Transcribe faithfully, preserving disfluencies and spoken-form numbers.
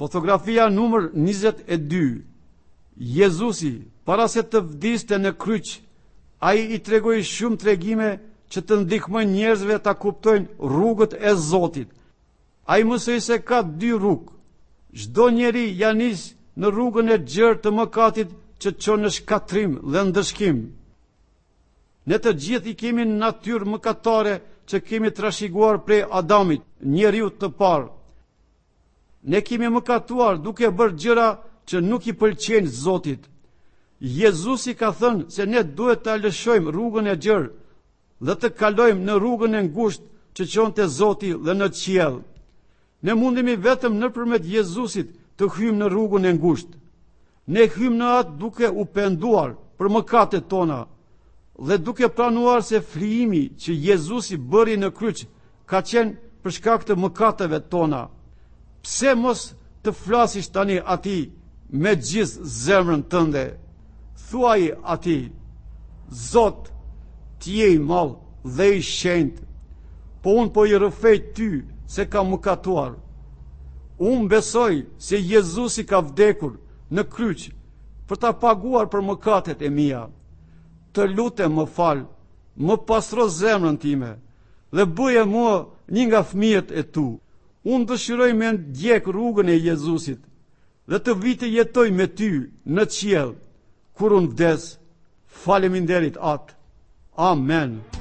Fotografia numër njëzet e dy. Jezusi, para se të vdiste në kryq, ai i tregoi shumë tregime që të ndihmojnë njerëzve ta kuptojnë rrugët e Zotit. Ai mësoi se ka dy rrugë. Çdo njeri ja nis në rrugën e gjerë të mëkatit që çon në shkatrim dhe ndëshkim. Ne të gjithë i kemi natyrë mëkatare që kemi trashëguar prej Adamit, njeriu të parë. Ne kemi mëkatuar duke bërë gjëra që nuk i pëlqejnë Zotit. Jezusi ka thënë se ne duhet të lëshojmë rrugën e gjerë dhe të kalojmë në rrugën e ngushtë që çon te Zoti dhe në qiell. Ne mundemi vetëm nëpërmjet Jezusit të hyjmë në rrugën e ngushtë. Ne hyjmë në atë duke u penduar për mëkatet tona dhe duke pranuar se flijimi që Jezusi bëri në kryq ka qenë për shkak të mëkateve tona. Pse mos të flasish tani atij me gjithë zemrën tënde? Thuaj atij: Zot, ti je i madh dhe i shenjtë, po unë po i rrëfej ty se kam mëkatuar. Unë besoj se Jezusi ka vdekur në kryq për ta paguar për mëkatet e mia. Të lutem më fal, më pastro zemrën time dhe bëje mua një nga fëmijët e tu. Unë dëshiroj me ndjek rrugën e Jezusit dhe të vi të jetoj me ty në qiell kur unë vdes. Faleminderit atë. Amen.